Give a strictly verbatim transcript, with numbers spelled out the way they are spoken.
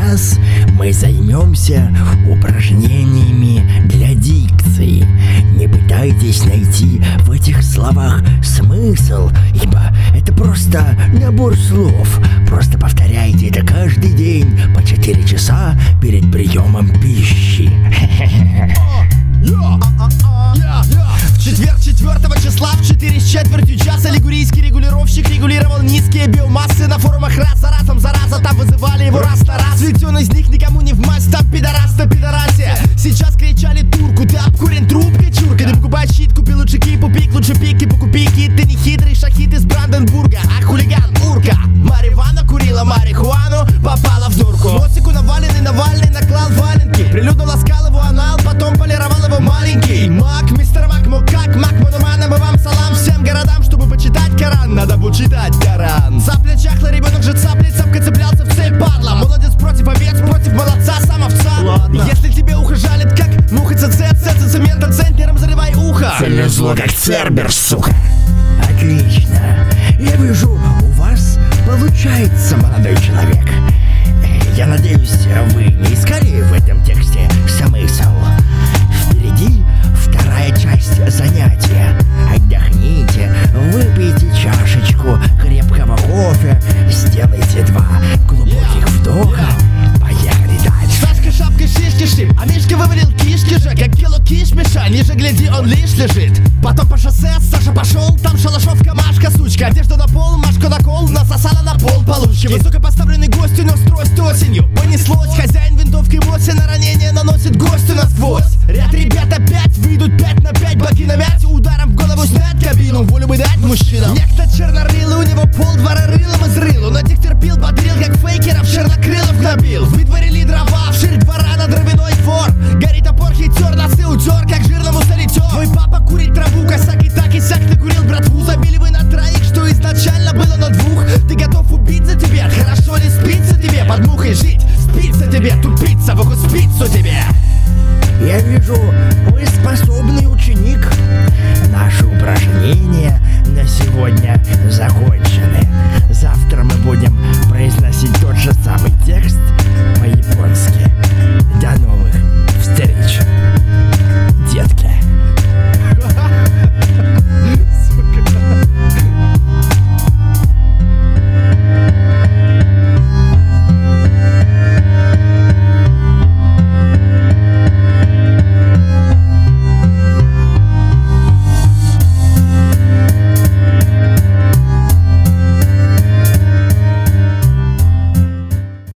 сейчас мы займемся упражнениями для дикции. Не пытайтесь найти в этих словах смысл, ибо это просто набор слов. Просто повторяйте это каждый день по четыре часа перед приемом пищи. В четверг четвёртого числа в четыре с четвертью часа лигурийский регулировщик регулировал низкие биомассы на форумах раз за разом, зараза, там вызывали его раз на раз. Ведь он из них никому не в масть, там пидорас на пидорасе. Сейчас кричали турку, ты обкурен трубкой, чурка. Ты покупай щит, купи лучше кипу, пик, лучше пики, покупи кит. Ты не хитрый шахид из Бранденбурга, а хулиган урка. Маривана курила марихуану, попала в дурку. Носику наваленный Навальный наклал валенки, прилюдно ласкал его анал, потом полировал его маленький. Мак, мистер Мак, мог как Мак, монумана, мы вам салам всем городам. Чтобы почитать Коран, надо будет читать Коран. Цапля чахла, ребенок же цаплей, цапкой цеплялся в цель, падла. Молодец против овец, против молодца, сам овца. Ладно. Если тебе ухо жалит, как муха ЦЦ, ЦЦ цемента, центнером заливай ухо. Цельное зло, как Цербер, сука. Отлично. Я вижу, у вас получается, молодой человек. Я надеюсь, вы не искали в этом тексте смысл. Впереди вторая часть занятия. Отдохните, выпейте чашечку крепкого кофе, сделайте два глубоких вдоха. Поехали дальше. Сашка шапкой шишки шип, а Мишка вывалил кишки же, как кило кишмиша. Ниже гляди, он лишь лежит. Потом по шоссе Саша пошел, там шалашовка, Машка, сучка. Одежда на пол, Машка на кол, насосала на пол получки. Высокопоставленный гость унес трость осенью. Понеслось, хозяин винтовкой моси на ранение наносит гостю насквозь. Ряд ребят опять выйдут пять на пять, боки намять, ударом в голову снять кабину, волю бы дать мужчинам. Некто чернорылый, у него пол двора рылом изрыл. Он этих терпил, бодрил, как фейкеров чернокрылов набил. В дворили дрова, вширь двора на дровяной двор. Горит топор, хитер, носы утер, как жирному солитер. Твой папа курит траву, косяк и так и сяк накурил братву. Забили вы на троих, что изначально было на двух. Ты готов убить за тебе, хорошо ли спится тебе, под мухой жить, спится тебе, тупица, в